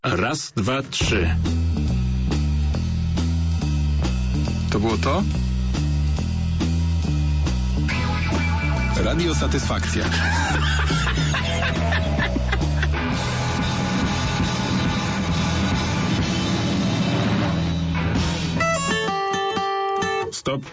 Raz, dwa, trzy. To było to? Radio Satysfakcja. Stop.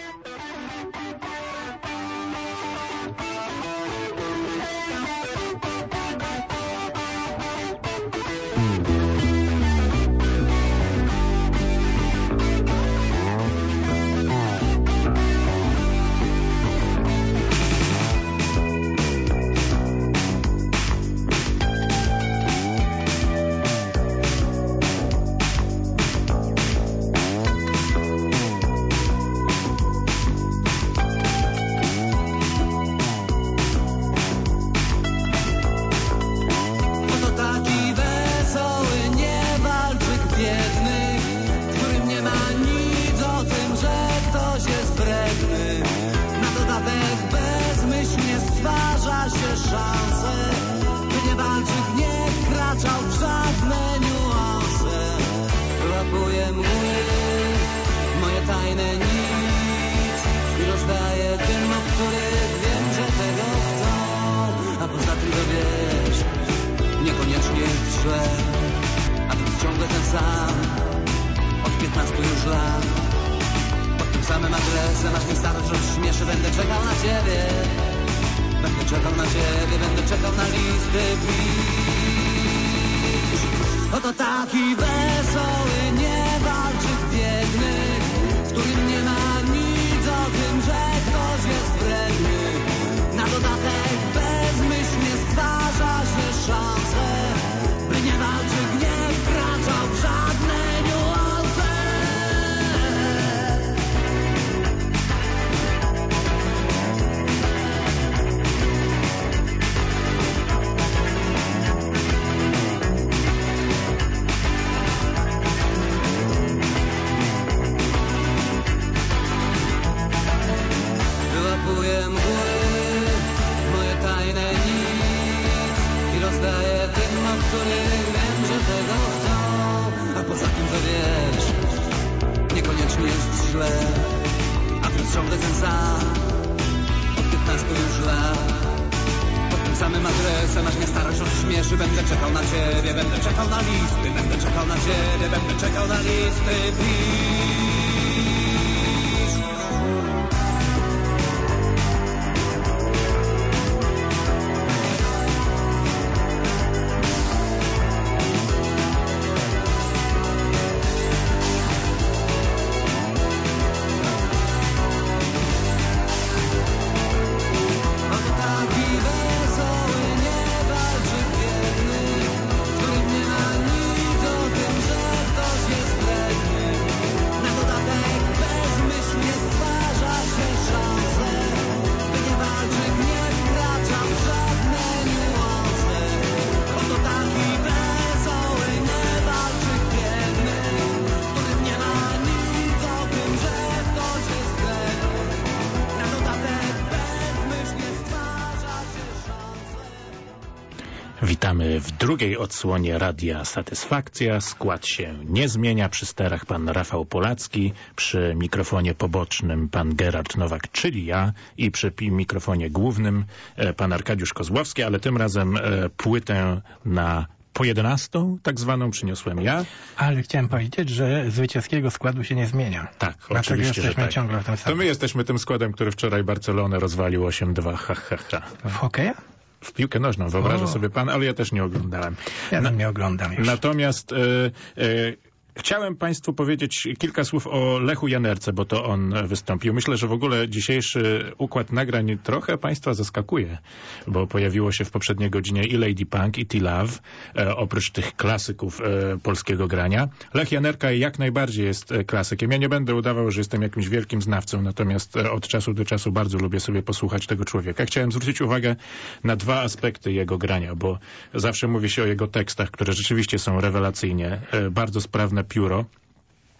Oto taki wesoły, niewalczyk biedny, w którym nie ma nic o tym, że ktoś jest wredny. Na dodatek bezmyślnie stwarza się szansę, by niewalczyk nie wkraczał w żadne niuanse. Wyłapuję mgły, moje tajne nic i rozdaję tym, o których wiem, że tego chcą. A poza tym to wiesz, niekoniecznie jest źle, a ty ciągle ten sam, od 15 już lat. Pod tym samym adresem, aż mnie starość rozśmieszy, będę czekał na ciebie, będę czekał na listy, będę czekał na ciebie, będę czekał na listy, please. Witamy w drugiej odsłonie Radia Satysfakcja. Skład się nie zmienia. Przy sterach pan Rafał Polacki, przy mikrofonie pobocznym pan Gerard Nowak, czyli ja, i przy mikrofonie głównym pan Arkadiusz Kozłowski, ale tym razem płytę na po 11, tak zwaną, przyniosłem ja. Ale chciałem powiedzieć, że zwycięskiego składu się nie zmienia. Tak, dlatego oczywiście, jesteśmy że tak. ciągle w tym samym. To my jesteśmy tym składem, który wczoraj Barcelonę rozwalił 8-2. Ha, ha, ha. W hokeja? W piłkę nożną, wyobraża sobie pan, ale ja też nie oglądałem. Ja nie oglądam już. Natomiast chciałem państwu powiedzieć kilka słów o Lechu Janerce, bo to on wystąpił. Myślę, że w ogóle dzisiejszy układ nagrań trochę państwa zaskakuje, bo pojawiło się w poprzedniej godzinie i Lady Punk, i T-Love, oprócz tych klasyków polskiego grania. Lech Janerka jak najbardziej jest klasykiem. Ja nie będę udawał, że jestem jakimś wielkim znawcą, natomiast od czasu do czasu bardzo lubię sobie posłuchać tego człowieka. Chciałem zwrócić uwagę na dwa aspekty jego grania, bo zawsze mówi się o jego tekstach, które rzeczywiście są rewelacyjnie, bardzo sprawne pióro,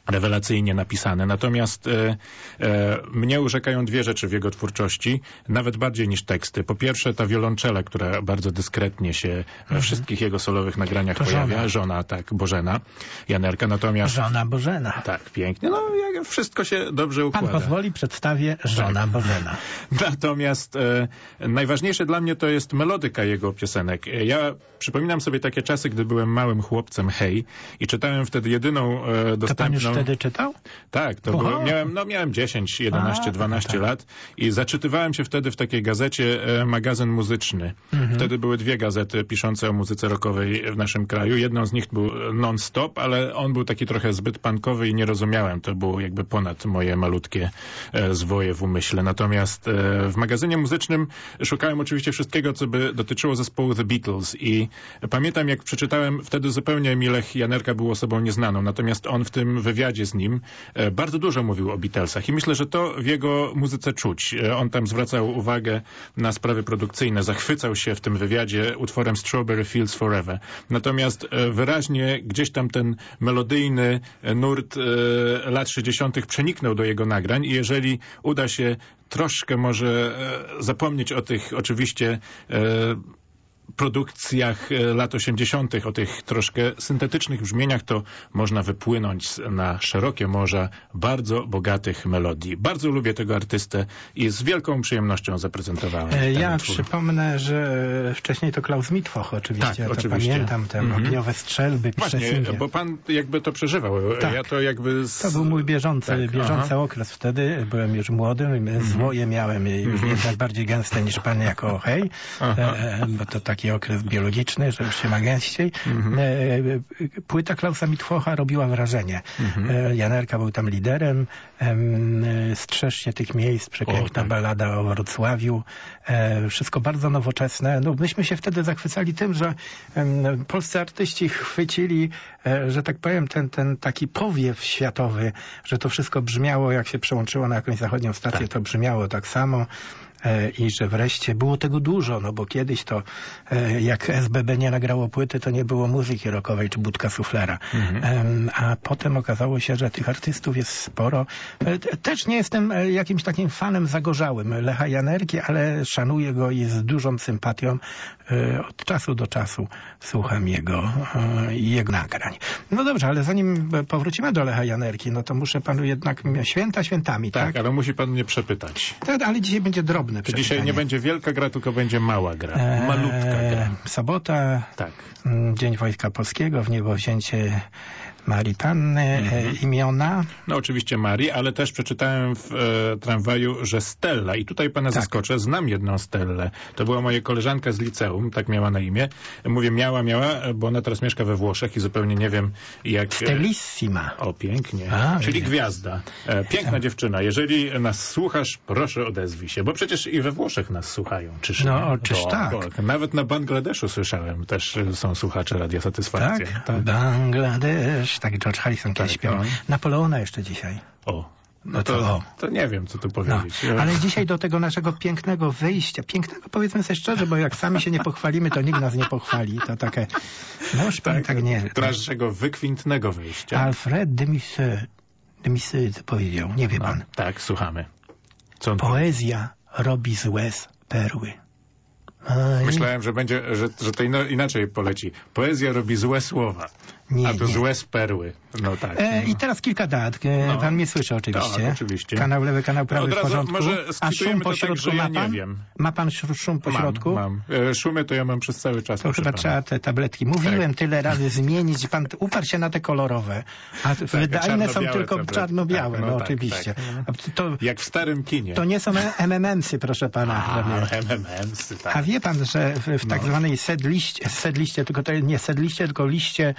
rewelacyjnie napisane. Natomiast mnie urzekają dwie rzeczy w jego twórczości, nawet bardziej niż teksty. Po pierwsze, ta wiolonczela, która bardzo dyskretnie się we wszystkich jego solowych nagraniach To pojawia. Żona, tak, Bożena Janerka. Natomiast Żona Bożena. tak, pięknie. No, wszystko się dobrze Pan układa. pozwoli, przedstawię żona Bożena. Natomiast najważniejsze dla mnie to jest melodyka jego piosenek. Ja przypominam sobie takie czasy, gdy byłem małym chłopcem, hej, i czytałem wtedy jedyną dostępną... To pan już wtedy czytał? Tak, to było, miałem 10, 11, 12 lat i zaczytywałem się wtedy w takiej gazecie Magazyn Muzyczny. Wtedy były dwie gazety piszące o muzyce rockowej w naszym kraju. Jedną z nich był Non-Stop, ale on był taki trochę zbyt punkowy i nie rozumiałem. To było jakby ponad moje malutkie zwoje w umyśle. Natomiast w magazynie muzycznym szukałem oczywiście wszystkiego, co by dotyczyło zespołu The Beatles i pamiętam, jak przeczytałem, wtedy zupełnie mi Lech Janerka był osobą nieznaną, natomiast on w tym wywiadzie z nim bardzo dużo mówił o Beatlesach i myślę, że to w jego muzyce czuć. On tam zwracał uwagę na sprawy produkcyjne, zachwycał się w tym wywiadzie utworem Strawberry Fields Forever. Natomiast wyraźnie gdzieś tam ten melodyjny nurt lat 60. przeniknął do jego nagrań i jeżeli uda się troszkę może zapomnieć o tych oczywiście produkcjach lat 80., o tych troszkę syntetycznych brzmieniach, to można wypłynąć na szerokie morza bardzo bogatych melodii. Bardzo lubię tego artystę i z wielką przyjemnością zaprezentowałem ten Ja utwór. przypomnę, że wcześniej to Klaus Mitwoch oczywiście. Tak, to oczywiście. Pamiętam te ogniowe strzelby, Właśnie, Przesingie. bo pan jakby to przeżywał. Tak. Ja to jakby... To był mój bieżący aha. okres wtedy. Byłem już młodym, zwoje miałem już jednak bardziej gęste niż pan jako hej, bo to taki okres biologiczny, że już się ma gęściej. Płyta Klausa Mitwocha robiła wrażenie. Janerka był tam liderem. Strzeż się tych miejsc, przepiękna ballada o Wrocławiu. Wszystko bardzo nowoczesne. No, myśmy się wtedy zachwycali tym, że polscy artyści chwycili, że tak powiem, ten taki powiew światowy, że to wszystko brzmiało, jak się przełączyło na jakąś zachodnią stację, to brzmiało tak samo. I że wreszcie było tego dużo, no bo kiedyś to jak SBB nie nagrało płyty, to nie było muzyki rockowej czy budka suflera. A potem okazało się, że tych artystów jest sporo. Też nie jestem jakimś takim fanem zagorzałym Lecha Janerki, ale szanuję go i z dużą sympatią od czasu do czasu słucham jego nagrań. No dobrze, ale zanim powrócimy do Lecha Janerki, no to muszę panu jednak święta świętami, tak? Tak, ale musi pan mnie przepytać. Tak, ale dzisiaj będzie drobne. To dzisiaj nie będzie wielka gra, tylko będzie mała gra. Malutka gra. Sobota, Tak. Dzień Wojska Polskiego, w niebowzięcie Marii Panny, imiona. No oczywiście Marii, ale też przeczytałem w tramwaju, że Stella. I tutaj pana zaskoczę, znam jedną Stellę. To była moja koleżanka z liceum, tak miała na imię. Mówię miała, bo ona teraz mieszka we Włoszech i zupełnie nie wiem jak... Stellissima. O, pięknie. Czyli nie. gwiazda. Piękna dziewczyna. Jeżeli nas słuchasz, proszę odezwij się, bo przecież i we Włoszech nas słuchają. Czyż nie? Czyż tak. Nawet na Bangladeszu słyszałem, też są słuchacze Radia Satysfakcja. Tak, Bangladesz. Tak, George Harrison kiedyś śpiewał. Napoleona jeszcze dzisiaj. No to nie wiem, co tu powiedzieć. Ale dzisiaj do tego naszego pięknego wyjścia, powiedzmy sobie szczerze, bo jak sami się nie pochwalimy, to nikt nas nie pochwali. To takie, tak nie. Naszego wykwintnego wyjścia. Alfred de Musset powiedział, nie wie pan. Tak, słuchamy. Co on Poezja robi z łez perły. Myślałem, że będzie, że to inaczej poleci. Poezja robi złe słowa, a to złe z perły. No tak. I teraz kilka dat. Pan mnie słyszy oczywiście. Tak, oczywiście. Kanał lewy, kanał prawy w porządku. Może a szum po środku ja ma pan? Nie wiem. Ma pan szum po środku? Mam. Szumy to ja mam przez cały czas. To chyba trzeba te tabletki. Mówiłem tyle razy zmienić. Pan uparł się na te kolorowe. A wydajne są tylko czarno-białe. No oczywiście. To, jak w starym kinie. To nie są MMM-sy, proszę pana. MMM-sy, tak. A wie pan, że w tak zwanej sedliście, tylko to nie sedliście, tylko liście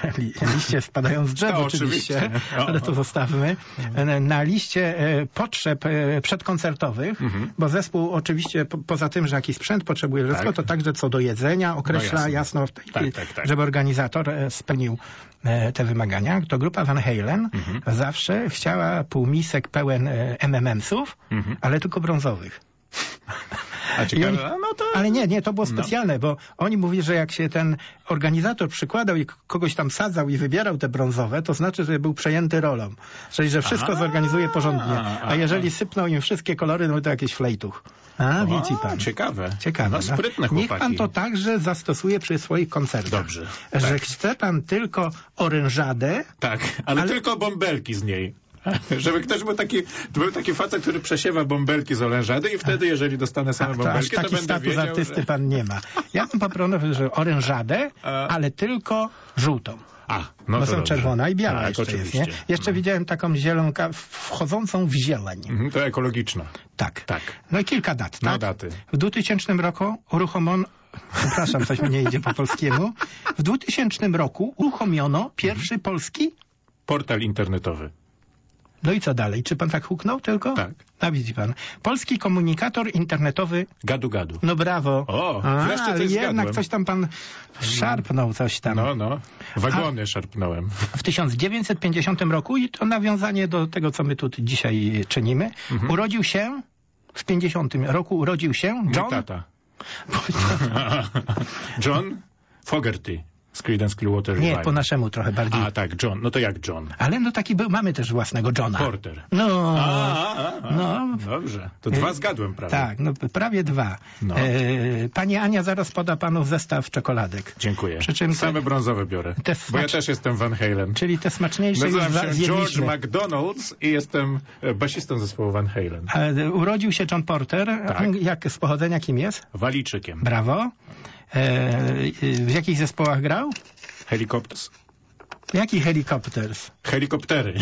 spadają z drzew oczywiście, ale to zostawmy. Na liście potrzeb przedkoncertowych, bo zespół oczywiście poza tym, że jakiś sprzęt potrzebuje, to także co do jedzenia określa jasno, żeby organizator spełnił te wymagania, to grupa Van Halen zawsze chciała półmisek pełen MMM-sów, ale tylko brązowych. A ciekawe, no to... Ale nie, to było specjalne, bo oni mówili, że jak się ten organizator przykładał i kogoś tam sadzał i wybierał te brązowe, to znaczy, że był przejęty rolą. Czyli, że wszystko zorganizuje porządnie. A jeżeli sypnął im wszystkie kolory, no to jakiś flejtuch. Widzi pan. Ciekawe. No, sprytne chłopaki. niech pan to także zastosuje przy swoich koncertach. Dobrze. Że chce pan tylko orężadę. Tak, ale tylko bąbelki z niej. Żeby ktoś był taki facet, który przesiewa bąbelki z orężady i wtedy, jeżeli dostanę same bąbelki, to taki będę status wiedział, artysty pan nie ma. Ja bym proponował, że orężadę, ale tylko żółtą. No bo to są dobrze. czerwona i biała Tak, jeszcze oczywiście. jest, nie? Jeszcze widziałem taką zielonkę wchodzącą w zieleń. To ekologiczna. Tak. Tak. No i kilka dat, tak? No daty. W 2000 roku uruchomiono, przepraszam, coś mi nie idzie po polskiemu. W 2000 roku uruchomiono pierwszy polski... Portal internetowy. No i co dalej? Czy pan tak huknął tylko? Tak. A widzi pan. Polski komunikator internetowy... Gadu. No brawo. Wreszcie coś ale jednak zgadłem. coś tam pan szarpnął coś tam. No. Wagony szarpnąłem. W 1950 roku, i to nawiązanie do tego, co my tu dzisiaj czynimy, urodził się, w 50 roku urodził się John... Mój tata. John Fogerty z Creedence Clearwater Nie, Revival. po naszemu trochę bardziej. Tak, John. No to jak John? Ale no taki był, mamy też własnego Johna. Porter. No. No. Dobrze. To 2 zgadłem prawie. Tak, no prawie 2. No. Pani Ania zaraz poda panu zestaw czekoladek. Dziękuję. Przy czym Same brązowe biorę. Bo ja też jestem Van Halen. Czyli te smaczniejsze już Nazywam się George zjedliśmy. McDonald's i jestem basistą zespołu Van Halen. Urodził się John Porter. Tak. Jak z pochodzenia kim jest? Waliczykiem. Brawo. W jakich zespołach grał? Helikopters. Jaki helikopters? Helikoptery.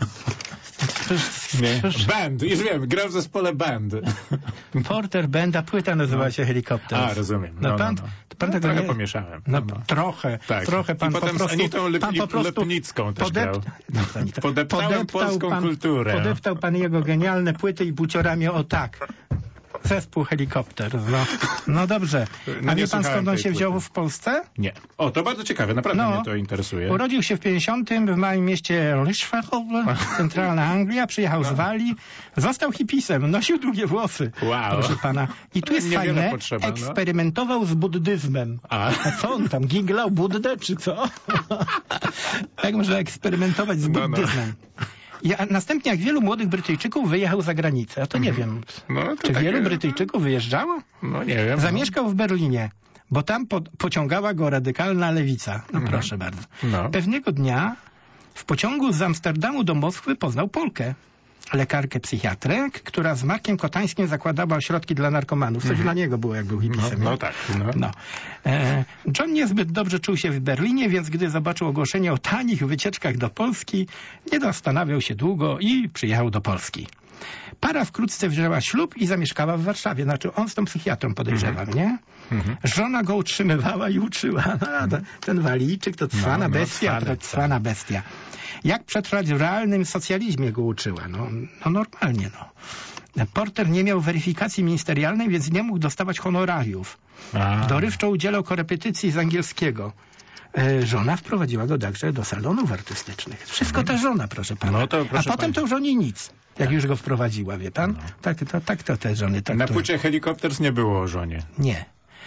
Nie. Band. Już wiem, grał w zespole Band. Porter Band, a płyta nazywa się Helikopters. Rozumiem. Pan tego trochę nie... pomieszałem. Trochę. Tak. Trochę pan I potem po prostu... z Anitą pan po prostu Lepnicką też grał. Podeptałem Podeptał polską pan, kulturę. Podeptał pan jego genialne płyty i buciorami o tak. Zespół Helikopter. No dobrze. No A nie wie pan, skąd słuchałem on tej się wziął płyty. w Polsce? Nie. To bardzo ciekawe. Naprawdę mnie to interesuje. Urodził się w 50 w małym mieście Lichfield, centralna Anglia. Przyjechał z Walii. Został hipisem. Nosił długie włosy. Wow. Proszę pana. I tu jest Niewiele fajne. potrzeba, Eksperymentował z buddyzmem. A co on tam? Giglał Buddę, czy co? Jak można eksperymentować z buddyzmem? A następnie, jak wielu młodych Brytyjczyków, wyjechał za granicę. A to nie wiem, czy wielu Brytyjczyków wyjeżdżało? No nie wiem. Zamieszkał w Berlinie, bo tam pociągała go radykalna lewica. No proszę bardzo. Pewnego dnia w pociągu z Amsterdamu do Moskwy poznał Polkę. Lekarkę psychiatrę, która z Markiem Kotańskim zakładała ośrodki dla narkomanów. Coś dla niego było, jak był hipisem. John niezbyt dobrze czuł się w Berlinie, więc gdy zobaczył ogłoszenie o tanich wycieczkach do Polski, nie zastanawiał się długo i przyjechał do Polski. Para wkrótce wzięła ślub i zamieszkała w Warszawie. Znaczy on z tą psychiatrą, podejrzewam, nie? Żona go utrzymywała i uczyła. Ten Walijczyk to cwana bestia. Jak przetrwać w realnym socjalizmie go uczyła. No normalnie, Porter nie miał weryfikacji ministerialnej, więc nie mógł dostawać honorariów. Dorywczo udzielał korepetycji z angielskiego. Żona wprowadziła go także do salonów artystycznych. Wszystko ta żona, proszę pana. A potem to już oni nic. Jak już go wprowadziła, wie pan? Tak to te żony. Na płycie Helikopters nie było o żonie. Nie.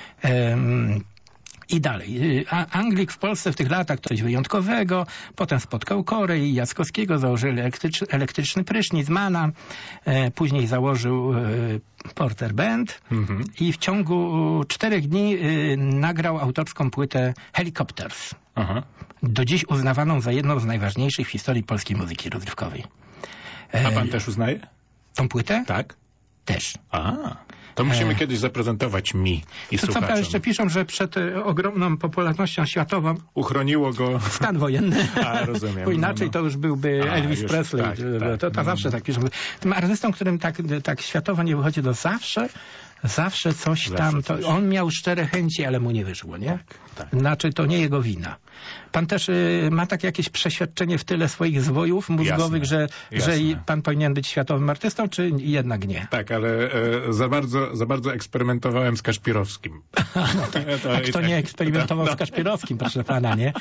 I dalej. Anglik w Polsce w tych latach to coś wyjątkowego. Potem spotkał Korę i Jackowskiego, założyli elektryczny prysznic, Mana. Później założył Porter Band i w ciągu 4 dni nagrał autorską płytę Helikopters. Do dziś uznawaną za jedną z najważniejszych w historii polskiej muzyki rozrywkowej. A pan też uznaje? Tą płytę? Tak. Też. To musimy kiedyś zaprezentować mi i słuchaczom. Co jeszcze piszą, że przed ogromną popularnością światową uchroniło go stan wojenny. Rozumiem. Bo inaczej to już byłby Elvis Presley. To zawsze tak piszą. Tym artystą, którym tak światowo nie wychodzi, to zawsze coś tam. On miał szczere chęci, ale mu nie wyszło, nie? Tak. Znaczy, to nie jego wina. Pan też ma takie jakieś przeświadczenie w tyle swoich zwojów mózgowych, że pan powinien być światowym artystą, czy jednak nie? Tak, ale za bardzo eksperymentowałem z Kaszpirowskim. Kto nie eksperymentował z Kaszpirowskim, proszę pana, nie?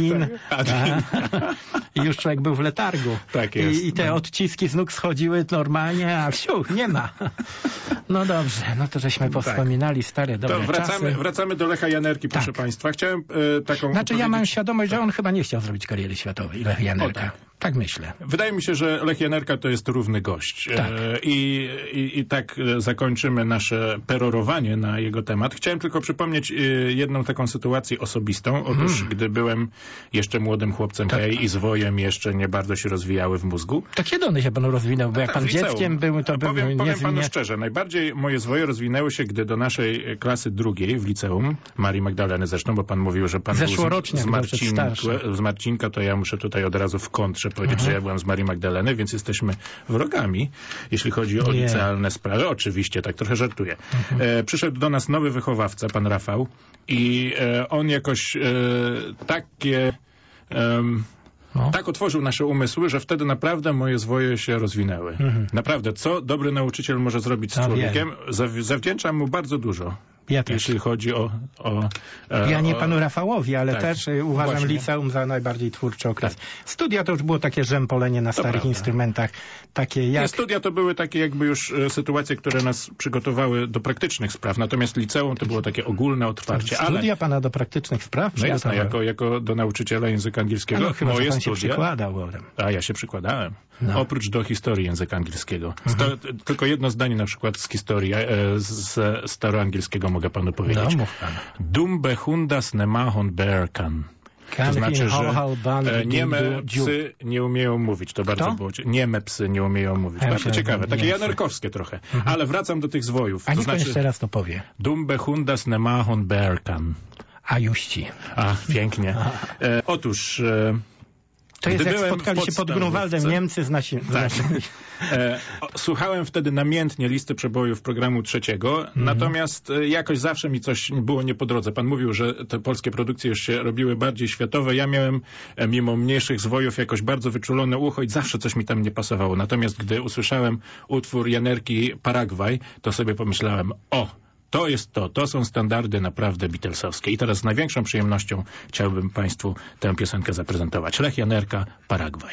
I już człowiek był w letargu. Tak jest. I te odciski z nóg schodziły normalnie, a nie ma. No dobrze, to żeśmy powspominali stare dobre to czasy. wracamy do Lecha Janerki, proszę państwa. Chciałem taką ja mam świadomość, że on chyba nie chciał zrobić kariery światowej, Lech Janerka. Tak myślę. Wydaje mi się, że Lech Janerka to jest równy gość. Tak. I tak zakończymy nasze perorowanie na jego temat. Chciałem tylko przypomnieć jedną taką sytuację osobistą. Otóż, gdy byłem jeszcze młodym chłopcem i zwojem jeszcze nie bardzo się rozwijały w mózgu. To kiedy one się panu rozwinęły? Bo jak pan dzieckiem był, to był powiem panu szczerze, najbardziej moje zwoje rozwinęły się, gdy do naszej klasy drugiej w liceum, Marii Magdaleny zresztą, bo pan mówił, że pan zeszłorocznie był z Marcinka, to ja muszę tutaj od razu w kontrze powiedzieć, że ja byłem z Marii Magdaleny, więc jesteśmy wrogami, jeśli chodzi o licealne sprawy. Oczywiście, tak trochę żartuję. Przyszedł do nas nowy wychowawca, pan Rafał, i on jakoś takie... Tak otworzył nasze umysły, że wtedy naprawdę moje zwoje się rozwinęły. Naprawdę, co dobry nauczyciel może zrobić z człowiekiem? Zawdzięczam mu bardzo dużo. Ja też. Jeśli chodzi o ja nie panu Rafałowi, ale też uważam liceum za najbardziej twórczy okres. Studia to już było takie rzępolenie na starych instrumentach. Takie jak... Studia to były takie jakby już sytuacje, które nas przygotowały do praktycznych spraw. Natomiast liceum to było takie ogólne otwarcie. Studia pana do praktycznych spraw? No jasne, jako do nauczyciela języka angielskiego. No, chyba, moje studia. Się przykładał. A ja się przykładałem. Oprócz do historii języka angielskiego. Tylko jedno zdanie na przykład z historii, z staroangielskiego mogę panu powiedzieć. No, mów pan. Dumbe hundas nemahon berkan. To znaczy, że nieme psy nie umieją mówić. To bardzo było... Nieme psy nie umieją mówić. Bardzo ciekawe. Takie janerkowskie trochę. Ale wracam do tych zwojów. A niech pan jeszcze raz to powie. Dumbe hundas nemahon berkan. A juści. Pięknie. Otóż... To jest jak spotkali się pod Grunwaldem Niemcy z naszymi... Słuchałem wtedy namiętnie listy przebojów programu trzeciego, natomiast jakoś zawsze mi coś było nie po drodze. Pan mówił, że te polskie produkcje już się robiły bardziej światowe. Ja miałem mimo mniejszych zwojów jakoś bardzo wyczulone ucho i zawsze coś mi tam nie pasowało. Natomiast gdy usłyszałem utwór Janerki Paragwaj, to sobie pomyślałem, to są standardy naprawdę beatlesowskie. I teraz z największą przyjemnością chciałbym państwu tę piosenkę zaprezentować. Lech Janerka, Paragwaj.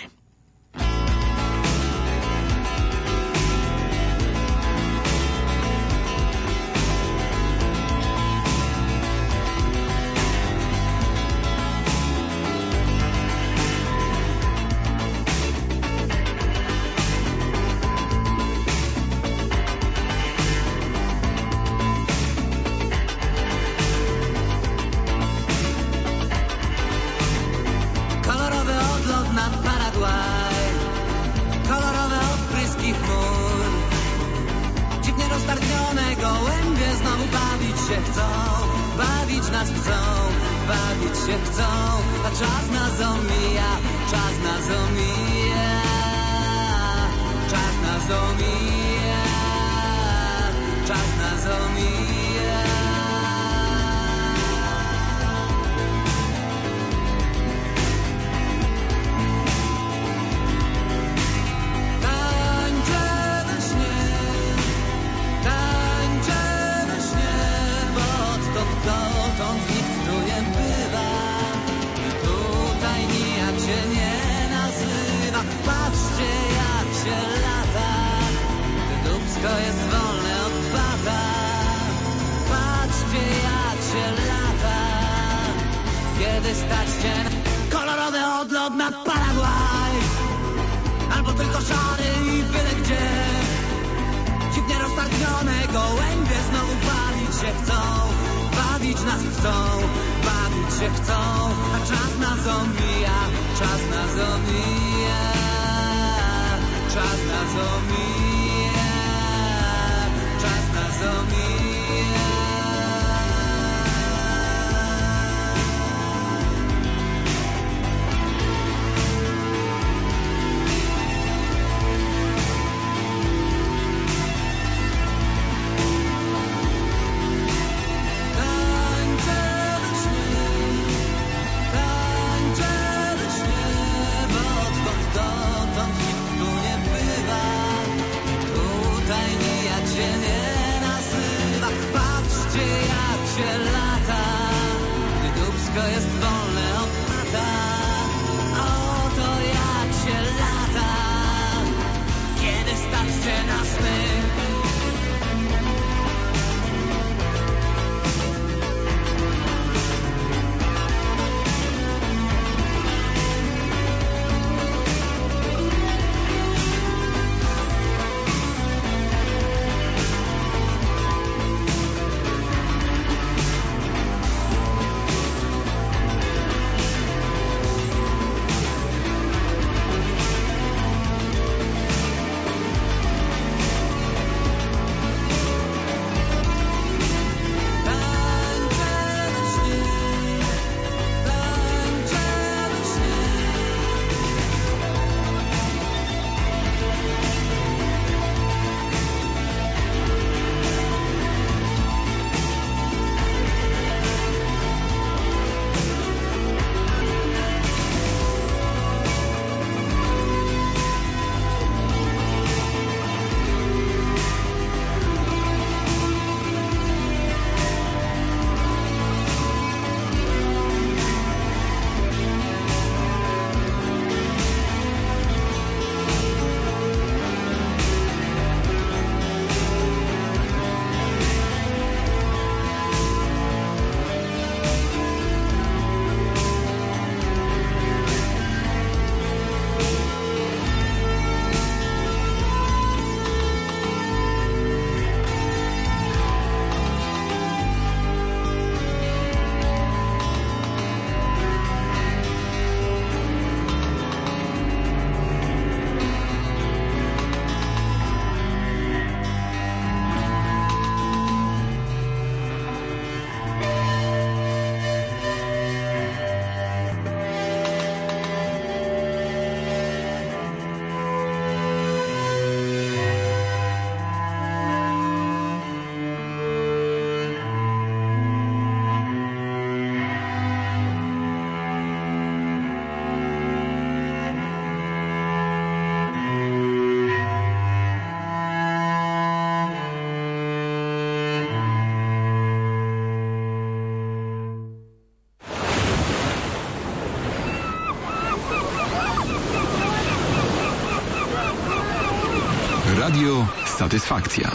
Radio Satysfakcja.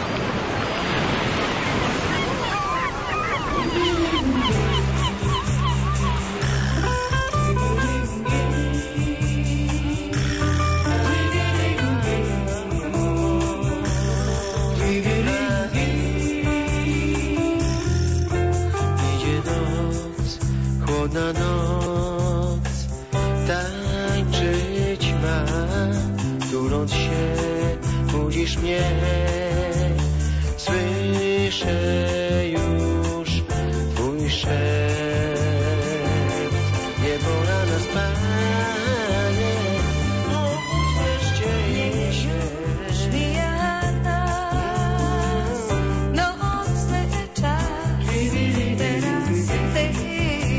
Na noc tańczyć ma, tuląc się, budzisz mnie, słyszę już twój szept. Nie pora na spanie, obudź wreszcie się. Żwija nas nocny czas, teraz ty.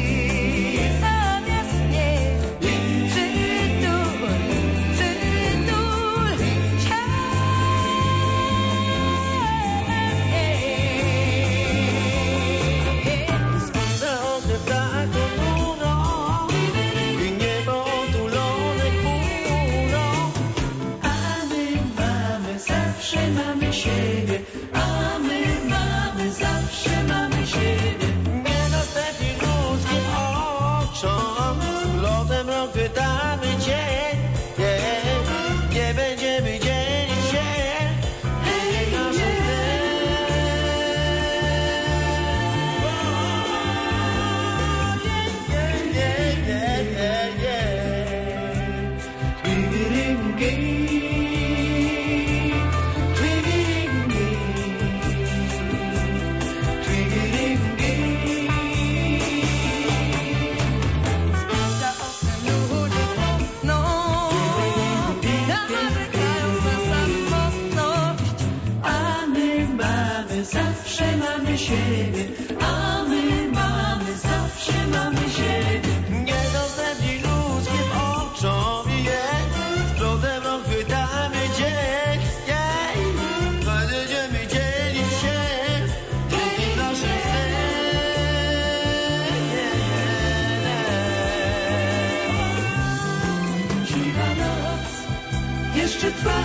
Jeszcze trwa,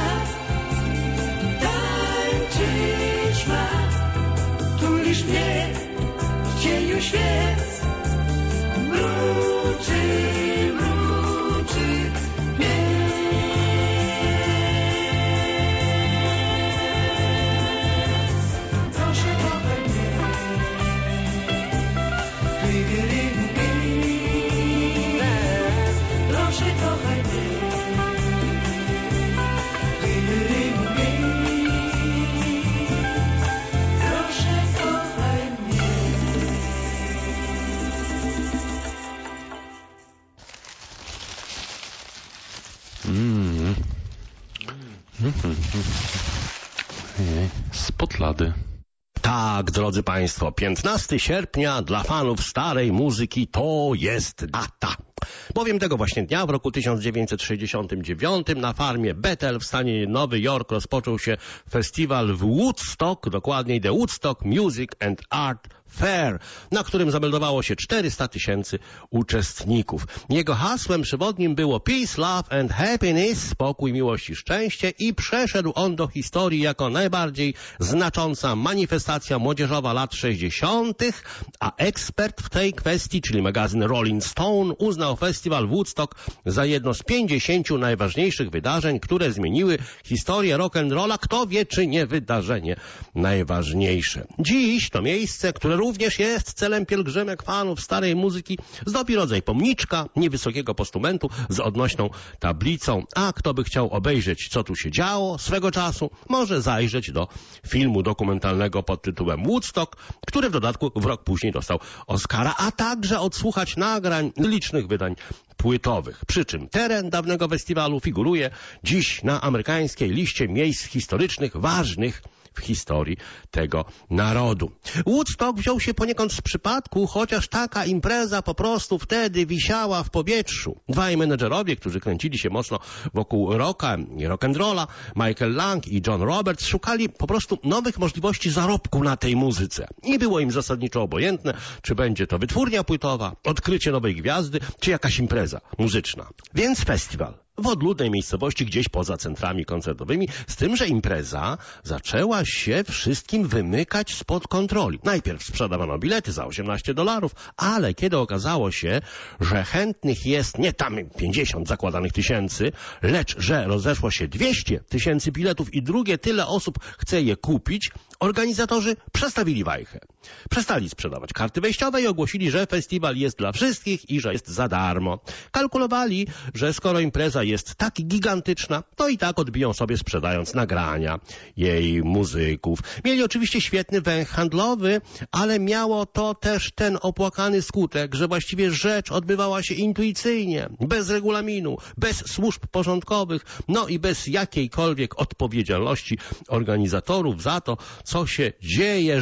tańczyć ma, tulisz mnie w cieniu świec, mruczy, mruczy mnie. Proszę kochaj mnie, proszę kochaj mnie. Spod lady. Tak, drodzy Państwo, 15 sierpnia dla fanów starej muzyki to jest data. Bowiem tego właśnie dnia w roku 1969 na farmie Bethel w stanie Nowy Jork rozpoczął się festiwal w Woodstock, dokładniej The Woodstock Music and Art Fair, na którym zameldowało się 400 000 uczestników. Jego hasłem przewodnim było Peace, Love and Happiness, spokój, miłość i szczęście, i przeszedł on do historii jako najbardziej znacząca manifestacja młodzieżowa lat 60., a ekspert w tej kwestii, czyli magazyn Rolling Stone, uznał festiwal Woodstock za jedno z 50 najważniejszych wydarzeń, które zmieniły historię rock'n'rolla. Kto wie, czy nie wydarzenie najważniejsze. Dziś to miejsce, które również jest celem pielgrzymek fanów starej muzyki, zdobi rodzaj pomniczka, niewysokiego postumentu z odnośną tablicą, a kto by chciał obejrzeć, co tu się działo swego czasu, może zajrzeć do filmu dokumentalnego pod tytułem Woodstock, który w dodatku w rok później dostał Oscara, a także odsłuchać nagrań licznych wydań płytowych. Przy czym teren dawnego festiwalu figuruje dziś na amerykańskiej liście miejsc historycznych ważnych w historii tego narodu. Woodstock wziął się poniekąd z przypadku, chociaż taka impreza po prostu wtedy wisiała w powietrzu. Dwaj menedżerowie, którzy kręcili się mocno wokół rocka i rock'n'rolla, Michael Lang i John Roberts, szukali po prostu nowych możliwości zarobku na tej muzyce. Nie było im zasadniczo obojętne, czy będzie to wytwórnia płytowa, odkrycie nowej gwiazdy, czy jakaś impreza muzyczna. Więc festiwal w odludnej miejscowości gdzieś poza centrami koncertowymi, z tym, że impreza zaczęła się wszystkim wymykać spod kontroli. Najpierw sprzedawano bilety za $18, ale kiedy okazało się, że chętnych jest nie tam 50 zakładanych tysięcy, lecz że rozeszło się 200 tysięcy biletów i drugie tyle osób chce je kupić, organizatorzy przestawili wajchę. Przestali sprzedawać karty wejściowe i ogłosili, że festiwal jest dla wszystkich i że jest za darmo. Kalkulowali, że skoro impreza jest tak gigantyczna, to i tak odbiją sobie sprzedając nagrania jej muzyków. Mieli oczywiście świetny węch handlowy, ale miało to też ten opłakany skutek, że właściwie rzecz odbywała się intuicyjnie, bez regulaminu, bez służb porządkowych, no i bez jakiejkolwiek odpowiedzialności organizatorów za to, co się dzieje.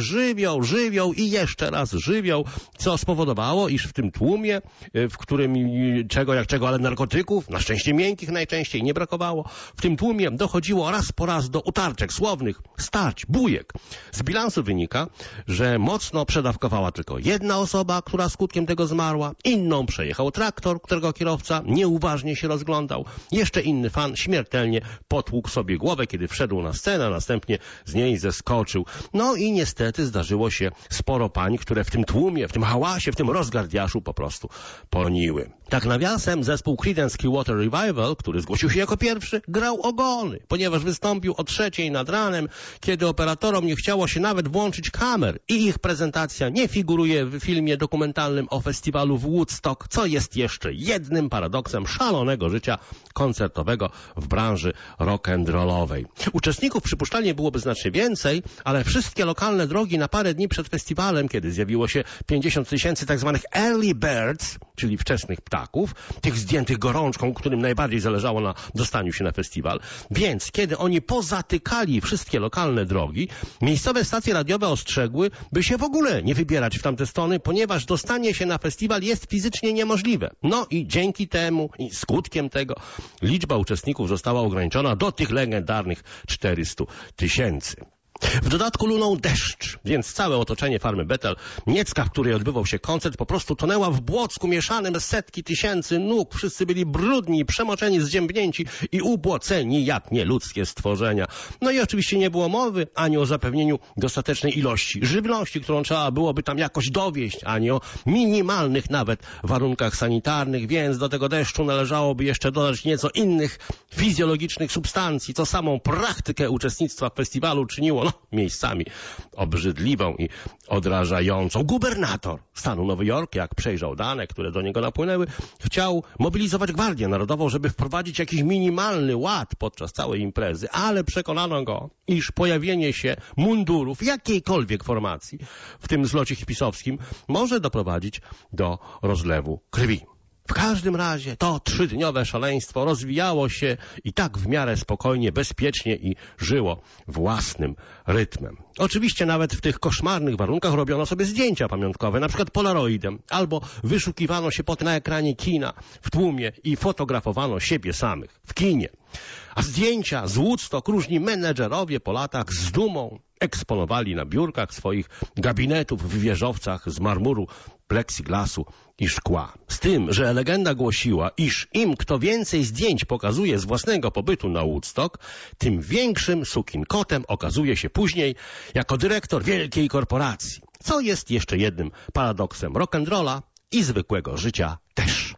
Żywią i jeszcze raz żywią, co spowodowało, iż w tym tłumie, w którym czego, ale narkotyków, na szczęście miękkich najczęściej, nie brakowało, w tym tłumie dochodziło raz po raz do utarczek słownych, starć, bujek. Z bilansu wynika, że mocno przedawkowała tylko jedna osoba, która skutkiem tego zmarła, inną przejechał traktor, którego kierowca nieuważnie się rozglądał, jeszcze inny fan śmiertelnie potłukł sobie głowę, kiedy wszedł na scenę, a następnie z niej zeskoczył. No i niestety zdarzyło się sporo pań, które w tym tłumie, w tym hałasie, w tym rozgardiaszu po prostu poniły. Tak nawiasem zespół Creedence Clearwater Revival, który zgłosił się jako pierwszy, grał ogony, ponieważ wystąpił o 3:00 nad ranem, kiedy operatorom nie chciało się nawet włączyć kamer i ich prezentacja nie figuruje w filmie dokumentalnym o festiwalu w Woodstock, co jest jeszcze jednym paradoksem szalonego życia koncertowego w branży rock'n'rollowej. Uczestników przypuszczalnie byłoby znacznie więcej, ale wszystkie lokalne drogi na parę dni przed festiwalem, kiedy zjawiło się 50 tysięcy tak zwanych early birds, czyli wczesnych ptaków, tych zdjętych gorączką, którym najbardziej zależało na dostaniu się na festiwal. Więc kiedy oni pozatykali wszystkie lokalne drogi, miejscowe stacje radiowe ostrzegły, by się w ogóle nie wybierać w tamte strony, ponieważ dostanie się na festiwal jest fizycznie niemożliwe. No i dzięki temu i skutkiem tego liczba uczestników została ograniczona do tych legendarnych 400 tysięcy. W dodatku lunął deszcz, więc całe otoczenie farmy Bethel, Niecka, w której odbywał się koncert, po prostu tonęła w błocku mieszanym z setki tysięcy nóg. Wszyscy byli brudni, przemoczeni, zziębnięci i ubłoceni jak nieludzkie stworzenia. No i oczywiście nie było mowy ani o zapewnieniu dostatecznej ilości żywności, którą trzeba byłoby tam jakoś dowieść, ani o minimalnych nawet warunkach sanitarnych, więc do tego deszczu należałoby jeszcze dodać nieco innych fizjologicznych substancji, co samą praktykę uczestnictwa w festiwalu czyniło miejscami obrzydliwą i odrażającą. Gubernator stanu Nowy Jork, jak przejrzał dane, które do niego napłynęły, chciał mobilizować Gwardię Narodową, żeby wprowadzić jakiś minimalny ład podczas całej imprezy, ale przekonano go, iż pojawienie się mundurów jakiejkolwiek formacji w tym zlocie hipisowskim może doprowadzić do rozlewu krwi. W każdym razie to 3-dniowe szaleństwo rozwijało się i tak w miarę spokojnie, bezpiecznie i żyło własnym rytmem. Oczywiście nawet w tych koszmarnych warunkach robiono sobie zdjęcia pamiątkowe, na przykład polaroidem, albo wyszukiwano się potem na ekranie kina w tłumie i fotografowano siebie samych w kinie. A zdjęcia z Woodstock różni menedżerowie po latach z dumą eksponowali na biurkach swoich gabinetów w wieżowcach z marmuru, plexiglasu i szkła. Z tym, że legenda głosiła, iż im kto więcej zdjęć pokazuje z własnego pobytu na Woodstock, tym większym sukinkotem okazuje się później jako dyrektor wielkiej korporacji. Co jest jeszcze jednym paradoksem rock'n'rolla i zwykłego życia też.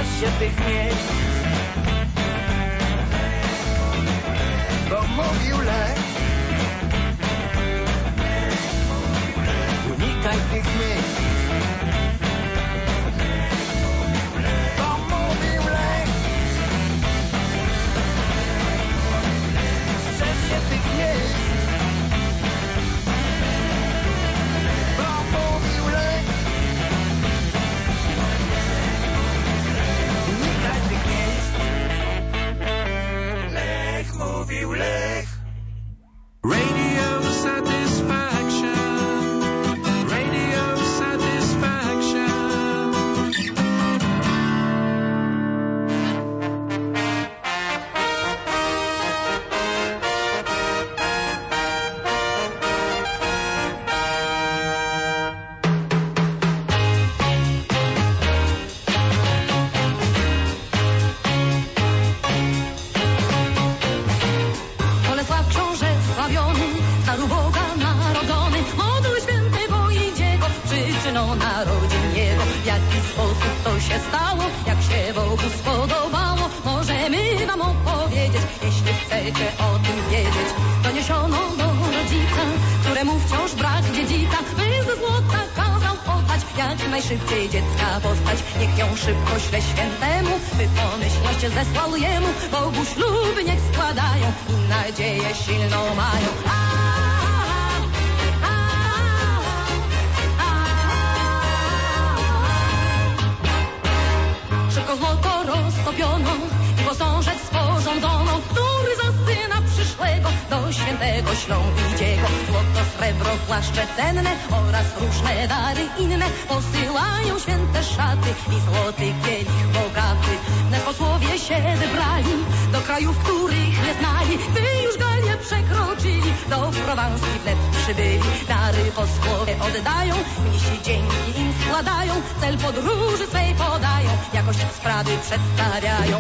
się tych miejsc. Bo mówił Lech, unikaj tych miejsc. Bo mówił Lech, strzeż się tych miejsc. Bo mówił Lech, unikaj tych miejsc. Lech mówił Lech. Radio satisfaction. Radio satisfaction. Bolesław książę sławiony, car u Boga narodzony, moduł święty, bo idzie go przyczyną narodzin jego. W jaki sposób to się stało, jak się Bogu spodobało, możemy wam opowiedzieć, jeśli chcecie o tym wiedzieć. Doniesiono do rodzica, któremu wciąż brak dziedzica, by ze złota kazał oddać, jak najszybciej dziecka poznać. Niech ją szybko śle świętemu, by pomyślność zesłał jemu. Bogu śluby niech składają i nadzieję silną mają. Szybko złoto roztopiono i posążek sporządzono, który za syna przyszłego do świętego ślą idziego. Złoto, srebro, płaszcze cenne oraz różne dary inne posyłają święte szaty i złoty kielich bogaty. Wnet posłowie się wybrali do krajów, których nie znali. Gdy już Galię przekroczyli, do Prowansji wnet przybyli. Dary posłowie oddają, mnisi dzięki im składają, cel podróży swej podają, jakość sprawy przedstawiają.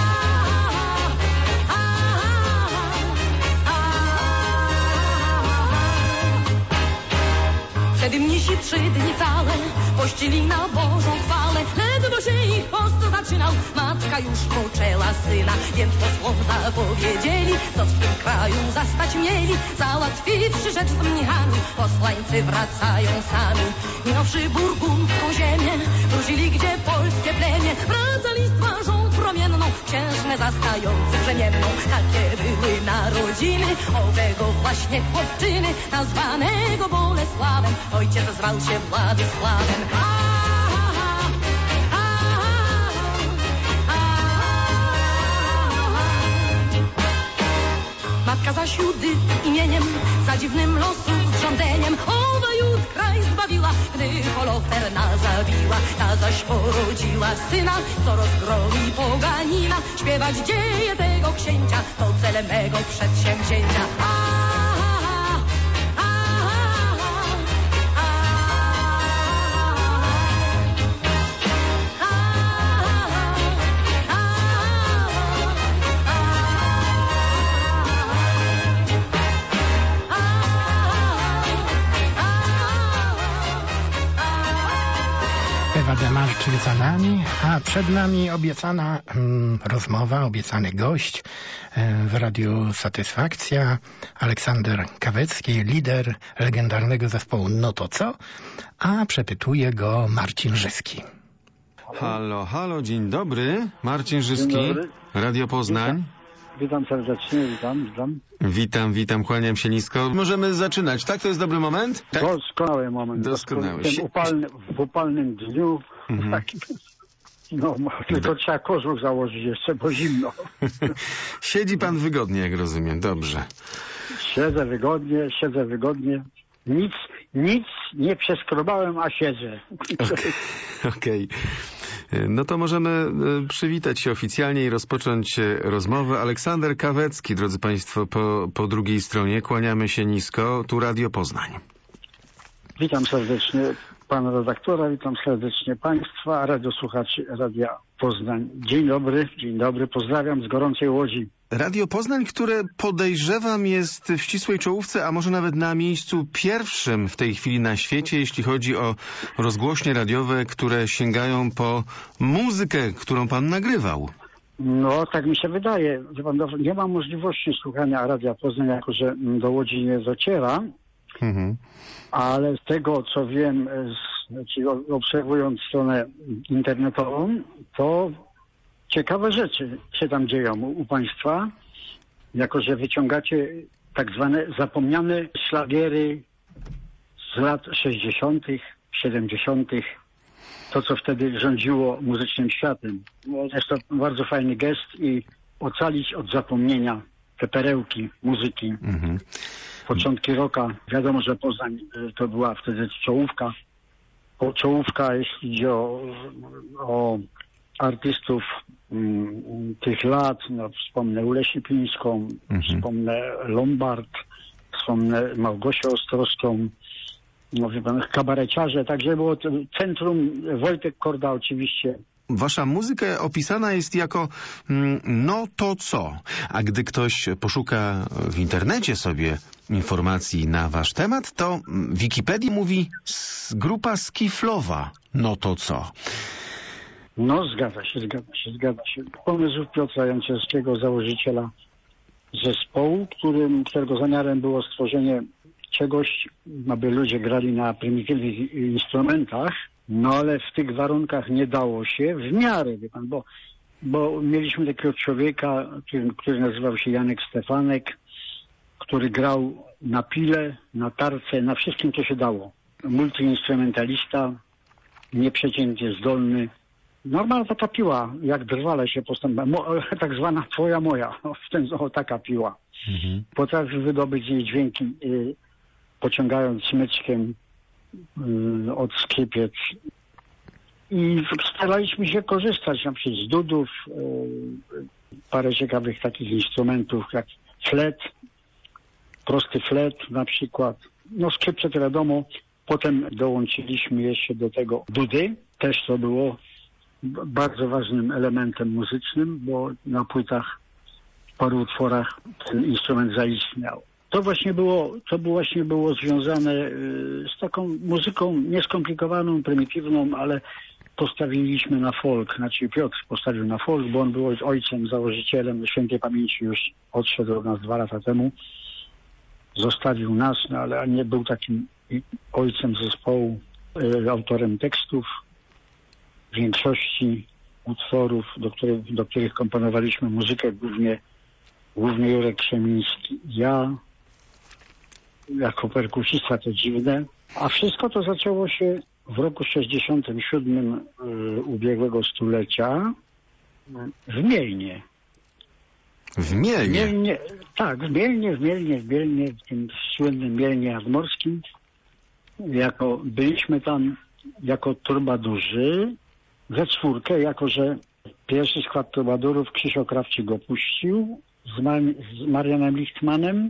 Wtedy mnisi 3 dni całe pościli na Bożą chwałę. Ledwo się ich post zaczynał, matka już poczęła syna. Więc posłom zapowiedzieli, co w tym kraju zastać mieli. Załatwiwszy rzecz z mnichami, posłańcy wracają sami. Minąwszy burgundzką ziemię, wrócili gdzie polskie plemię. Wracali z twarzą promienną, księżnę zastający brzemienną. Takie były narodziny owego właśnie chłopczyny, nazwanego Bolesławem. Ojciec zwał się Władysławem. Matka zaś Judy imieniem, za dziwnym losu rządzeniem, owa Jud kraj zbawiła, gdy Holoferna zabiła. Ta zaś porodziła syna, co rozgromi poganina. Śpiewać dzieje tego księcia, to cel mego przedsięwzięcia. Ewa Demarczyk za nami, a przed nami obiecana rozmowa, obiecany gość w Radiu Satysfakcja, Aleksander Kawecki, lider legendarnego zespołu No to co, a przepytuje go Marcin Żyski. Halo, halo, dzień dobry. Marcin Żyski, Dzień dobry. Radio Poznań. Witam serdecznie, witam. Witam, kłaniam się nisko. Możemy zaczynać, tak? To jest dobry moment? Tak? Doskonały moment. Doskonały. W upalnym dniu. Takim, no, tylko trzeba kożuch założyć jeszcze, bo zimno. Siedzi pan wygodnie, jak rozumiem. Dobrze. Siedzę wygodnie. Nic nie przeskrobałem, a siedzę. Okej. No to możemy przywitać się oficjalnie i rozpocząć rozmowę. Aleksander Kawecki, drodzy państwo, po drugiej stronie. Kłaniamy się nisko. Tu Radio Poznań. Witam serdecznie. pana redaktora, witam serdecznie państwa, radiosłuchaczy Radia Poznań. Dzień dobry, pozdrawiam z gorącej Łodzi. Radio Poznań, które podejrzewam jest w ścisłej czołówce, a może nawet na miejscu pierwszym w tej chwili na świecie, jeśli chodzi o rozgłośnie radiowe, które sięgają po muzykę, którą pan nagrywał. No, tak mi się wydaje. Nie ma możliwości słuchania Radia Poznań, jako że do Łodzi nie dociera, ale z tego, co wiem, obserwując stronę internetową, to ciekawe rzeczy się tam dzieją u państwa, jako że wyciągacie tak zwane zapomniane szlagiery z lat 60., 70., to co wtedy rządziło muzycznym światem. Jest to bardzo fajny gest i ocalić od zapomnienia te perełki muzyki. Początki rocka. Wiadomo, że Poznań to była wtedy czołówka, jeśli idzie o artystów tych lat. No, wspomnę Ulę Sipińską, wspomnę Lombard, wspomnę Małgosię Ostrowską, no, wie pan, kabareciarze, także było to centrum, Wojtek Korda oczywiście. Wasza muzyka opisana jest jako no to co, a gdy ktoś poszuka w internecie sobie informacji na wasz temat, to Wikipedii mówi grupa skiflowa, no to co. No zgadza się. Pomysł Piotra Janczewskiego, założyciela zespołu, którego zamiarem było stworzenie czegoś, aby ludzie grali na prymitywnych instrumentach, no ale w tych warunkach nie dało się w miarę, wie pan, bo mieliśmy takiego człowieka, który nazywał się Janek Stefanek, który grał na pile, na tarce, na wszystkim, co się dało. Multiinstrumentalista, nieprzeciętnie zdolny. Normalna taka piła, jak drwale się postępuje, tak zwana twoja moja, taka piła. Potrafił wydobyć jej dźwięki, pociągając smyczkiem od skrzypiec. I staraliśmy się korzystać na przykład z dudów, parę ciekawych takich instrumentów jak flet, prosty flet na przykład. No skrzypce to wiadomo. Potem dołączyliśmy jeszcze do tego dudy. Też to było bardzo ważnym elementem muzycznym, bo na płytach w paru utworach ten instrument zaistniał. To właśnie było związane z taką muzyką nieskomplikowaną, prymitywną, ale postawiliśmy na folk. Znaczy Piotr postawił na folk, bo on był ojcem, założycielem, świętej pamięci już odszedł od nas 2 lata temu. Zostawił nas, no, ale nie był takim ojcem zespołu, autorem tekstów, większości utworów, do których komponowaliśmy muzykę, głównie Jurek Krzemiński. Ja jako perkusista, to dziwne. A wszystko to zaczęło się w roku 67 ubiegłego stulecia w Mielnie. W Mielnie? Tak, w Mielnie, w tym słynnym Mielnie Nadmorskim. Byliśmy tam jako trubadurzy we 4, jako że pierwszy skład trubadurów Krzysztof Krawczyk opuścił z Marianem Lichtmanem.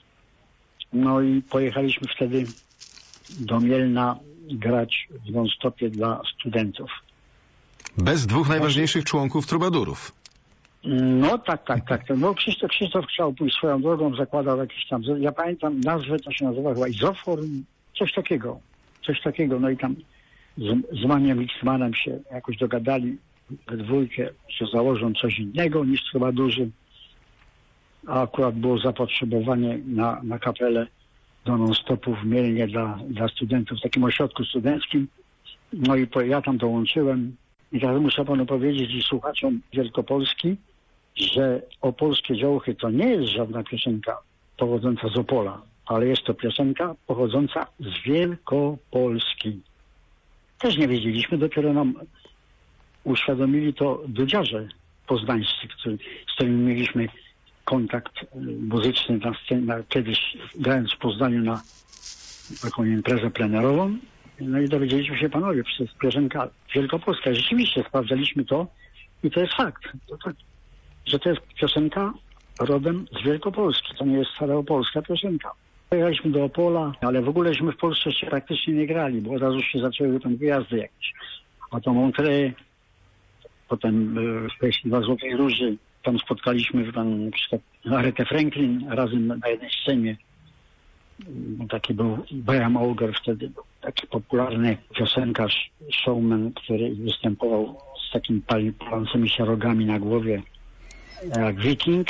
No i pojechaliśmy wtedy do Mielna grać w non-stopie dla studentów. Bez 2 najważniejszych członków trubadurów. No tak. No Krzysztof chciał pójść swoją drogą, zakładał jakieś tam, ja pamiętam nazwę, to się nazywa chyba Izoform, coś takiego. No i tam z Marianem Lichtmanem się jakoś dogadali we 2, że założą coś innego niż trubadurzy. A akurat było zapotrzebowanie na kapelę do non-stopu w Mielnie dla studentów, w takim ośrodku studenckim. No i ja tam dołączyłem. I teraz muszę panu powiedzieć i słuchaczom Wielkopolski, że Opolskie Działchy to nie jest żadna piosenka pochodząca z Opola, ale jest to piosenka pochodząca z Wielkopolski. Też nie wiedzieliśmy, dopiero nam uświadomili to dudziarze poznańscy, z którymi mieliśmy kontakt muzyczny kiedyś grając w Poznaniu na taką imprezę plenerową. No i dowiedzieliśmy się, panowie, że to jest piosenka wielkopolska. Rzeczywiście sprawdzaliśmy to i to jest fakt, że to jest piosenka rodem z Wielkopolski. To nie jest wcale opolska piosenka. Pojechaliśmy do Opola, ale w ogóleśmy w Polsce się praktycznie nie grali, bo od razu się zaczęły tam wyjazdy jakieś. A to Monterey, potem Festiwal Złotej Róży, tam spotkaliśmy tam na przykład Aretę Franklin razem na jednej scenie. Taki był Bram Auger wtedy, taki popularny piosenkarz, showman, który występował z takimi palącymi się rogami na głowie jak Wiking.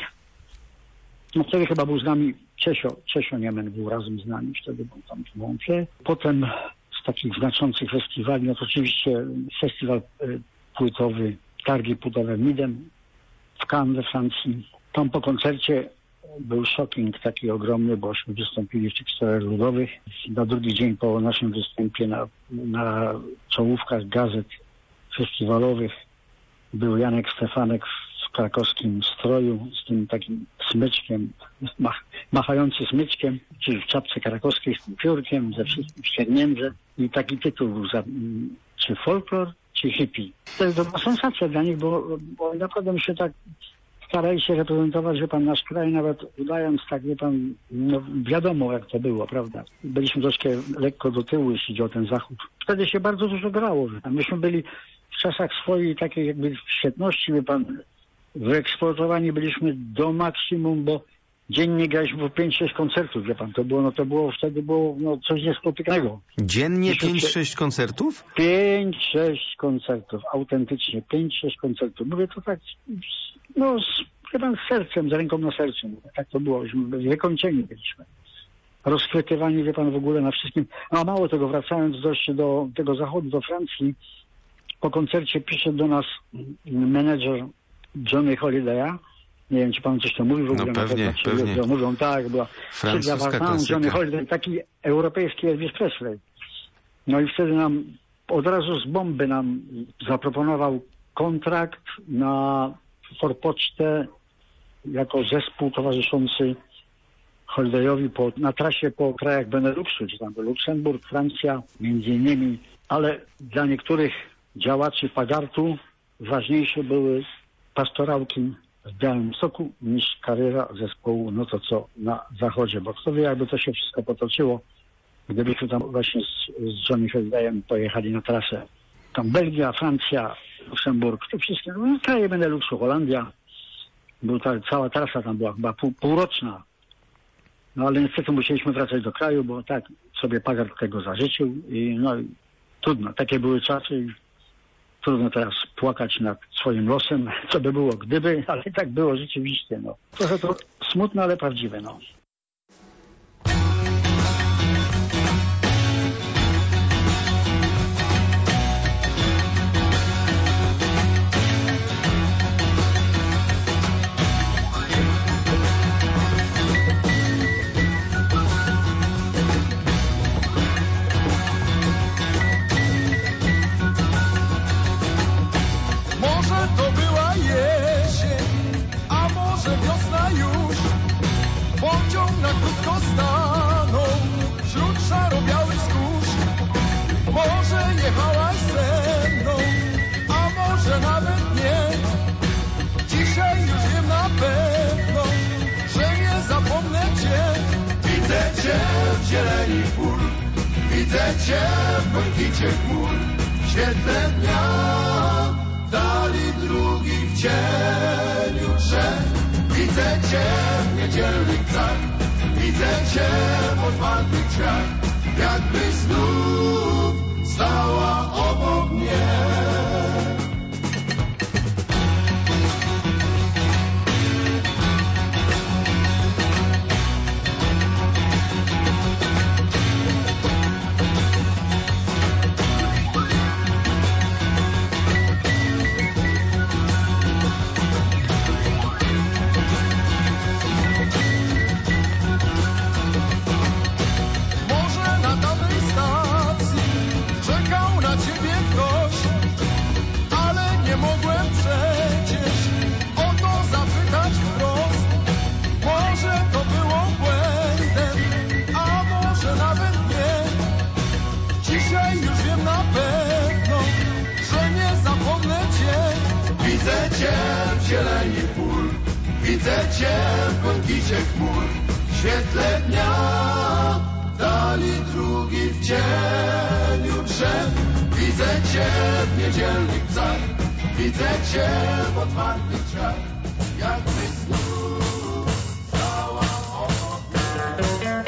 No wtedy chyba był z nami Czesio Niemen był razem z nami, wtedy był tam w Łące. Potem z takich znaczących festiwali, no to oczywiście festiwal płytowy, targi płytowe Midem w Cannes we Francji. Tam po koncercie był shocking taki ogromny, bośmy wystąpili w tych strojach ludowych. Na drugi dzień po naszym występie na czołówkach gazet festiwalowych był Janek Stefanek w krakowskim stroju z tym takim smyczkiem, machający smyczkiem, czyli w czapce krakowskiej z tym piórkiem, ze wszystkim w siermiędze. I taki tytuł był, czy folklor, czy hippie. To była sensacja dla nich, bo naprawdę my się tak starali się reprezentować, że pan nasz kraj, nawet udając tak, wie pan, no wiadomo jak to było, prawda? Byliśmy troszkę lekko do tyłu, jeśli chodzi o ten zachód. Wtedy się bardzo dużo grało. Myśmy byli w czasach swojej takiej jakby świetności, wie pan, wyeksportowani byliśmy do maksimum, bo dziennie graliśmy po 5-6 koncertów, wie pan, to było wtedy coś niespotykanego. Dziennie 5-6 koncertów? 5-6 koncertów, autentycznie, 5-6 koncertów. Mówię to tak, chyba z sercem, z ręką na sercu. Tak to było, wykończeni byliśmy. Rozchwytywani, wie pan, w ogóle na wszystkim. No a mało tego, wracając dość do tego zachodu, do Francji, po koncercie przyszedł do nas menedżer Johnny Holiday'a. Nie wiem, czy pan coś to mówi w ogóle. No pewnie. Mówią tak, była francuska klasyka. Johnny Holiday, taki europejski Elvis Presley. No i wtedy nam od razu z bomby nam zaproponował kontrakt na Forpocztę jako zespół towarzyszący Holidayowi na trasie po krajach Beneluxu, czy tam Luksemburg, Francja, między innymi, ale dla niektórych działaczy Pagartu ważniejsze były pastorałki w Białymstoku niż kariera zespołu No to co na zachodzie, bo kto wie, jakby to się wszystko potoczyło, gdybyśmy tam właśnie z Johnny Holidayem pojechali na trasę. Tam Belgia, Francja, Luksemburg, to wszystkie kraje Beneluxu, Holandia. Cała trasa tam była chyba półroczna. No ale niestety musieliśmy wracać do kraju, bo tak sobie Pagart tego zażyczył i trudno. Takie były czasy i trudno teraz płakać nad swoim losem, co by było gdyby, ale tak było rzeczywiście. Trochę to smutne, ale prawdziwe. Zieleni pól, widzę cię w błękicie chmur, w świetle dnia, dali drugi w cieniu drzew. Widzę cię w niedzielnych psach, widzę cię w otwartych drzwiach, jakbyś znów stała obok mnie. Widzę cię w zieleni pól, widzę cię w błękicie chmur, w świetle dnia, dali drugi w cieniu drzew. Widzę cię w niedzielnych psach, widzę cię w otwartych drzwiach, jakby znów stała obok mnie.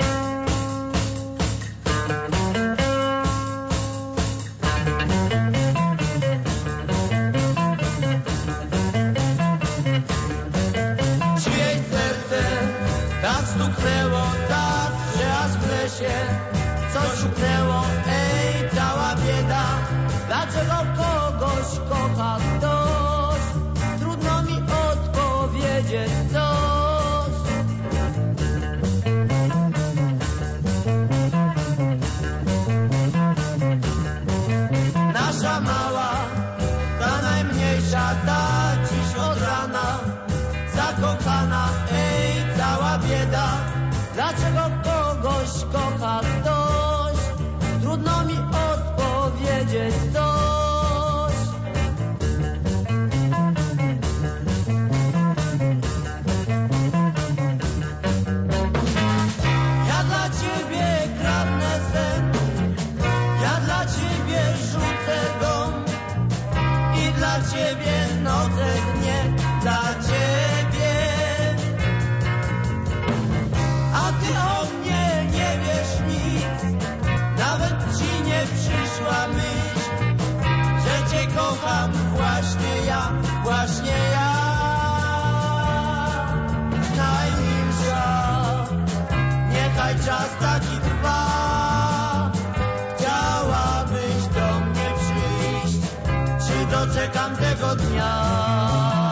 Czyjeś serce tak stuknęło, tak, że aż w lesie coś uknęło. Ej, cała bieda, dlaczego kogoś kocha ktoś? Trudno mi odpowiedzieć coś. Nasza mała, ta najmniejsza, ta dziś od rana zakochana. Ej, cała bieda, dlaczego kogoś kocha ktoś? Trudno mi odpowiedzieć coś. Ja dla ciebie kradnę sen, ja dla ciebie rzucę dom i dla ciebie noce dnie, dla ciebie. A ty o mnie nie wiesz nic, nawet ci nie przyszła myśl, że cię kocham właśnie ja, właśnie ja. Najmilsza, niechaj czas taki trwa, chciałabyś do mnie przyjść, czy doczekam tego dnia?